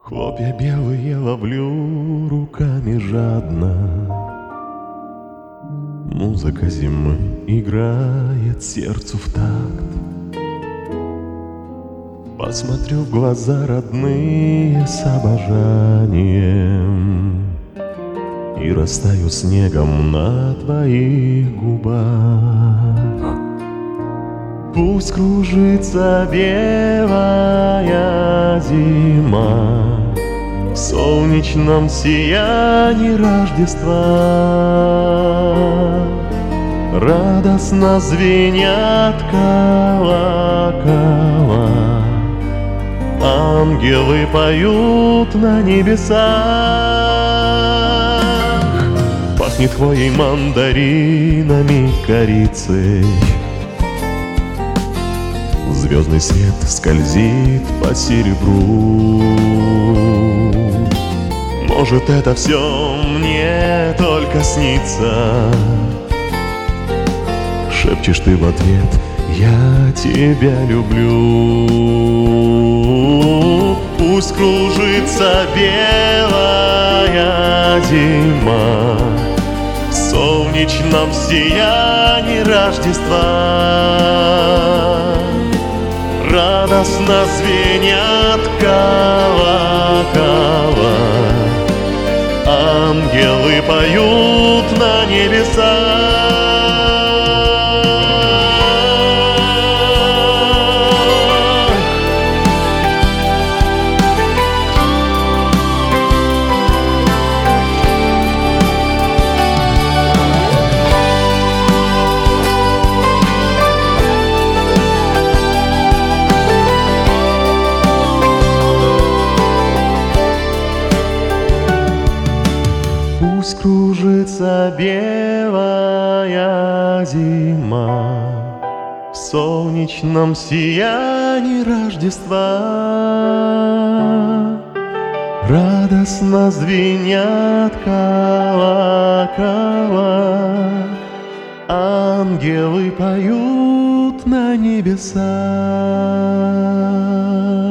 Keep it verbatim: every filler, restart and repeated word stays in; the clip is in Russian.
Хлопья белые ловлю руками жадно. Музыка зимы играет сердцу в такт. Посмотрю в глаза родные с обожанием и растаю снегом на твоих губах. Пусть кружится белая зима в солнечном сиянии Рождества. Радостно звенят колокола, ангелы поют на небесах. Пахнет хвоей, мандаринами, корицей. Звездный свет скользит по серебру. Может, это все мне только снится? Шепчешь ты в ответ: я тебя люблю. Пусть кружится белая зима в солнечном сиянии Рождества. Радостно звенят колокола, ангелы поют на небесах. Пусть кружится белая зима в солнечном сиянии Рождества. Радостно звенят колокола, ангелы поют на небесах.